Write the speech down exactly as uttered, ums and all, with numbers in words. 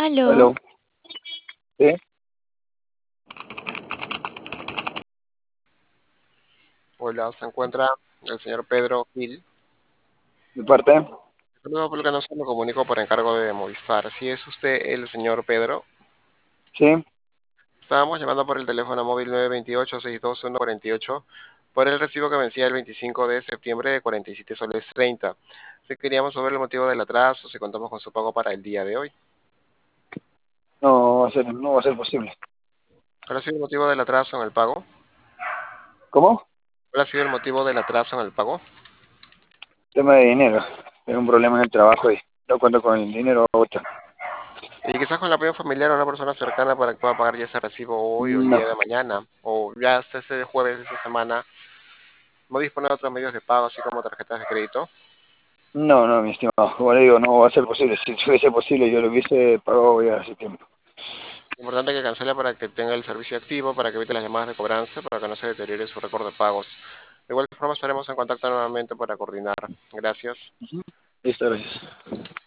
Aló, Aló, ¿sí? Hola, se encuentra el señor Pedro Gil. ¿De parte? Saludos, porque no se me comunico por encargo de Movistar. Si es usted el señor Pedro, Sí. estábamos llamando por el teléfono móvil nueve dos ocho, seis dos uno cuatro ocho por el recibo que vencía el veinticinco de septiembre de cuarenta y siete soles treinta. Si queríamos saber el motivo del atraso, si contamos con su pago para el día de hoy. No va a ser, no va a ser posible. ¿Cuál ha sido el motivo del atraso en el pago? ¿Cómo? ¿Cuál ha sido el motivo del atraso en el pago? Tema de dinero. Tengo un problema en el trabajo y no cuento con el dinero ahorita. Y quizás con el apoyo familiar o una persona cercana para que pueda pagar ya ese recibo hoy o el No, día de mañana, o ya hasta ese jueves de esta semana. ¿No dispone de otros medios de pago, así como tarjetas de crédito? no, no, mi estimado. Como le digo, no va a ser posible. Si fuese posible, yo lo hubiese pagado ya hace tiempo. Importante que cancele para que tenga el servicio activo, para que evite las llamadas de cobranza, para que no se deteriore su récord de pagos. De igual forma estaremos en contacto nuevamente para coordinar. Gracias. Ujú. Listo, gracias.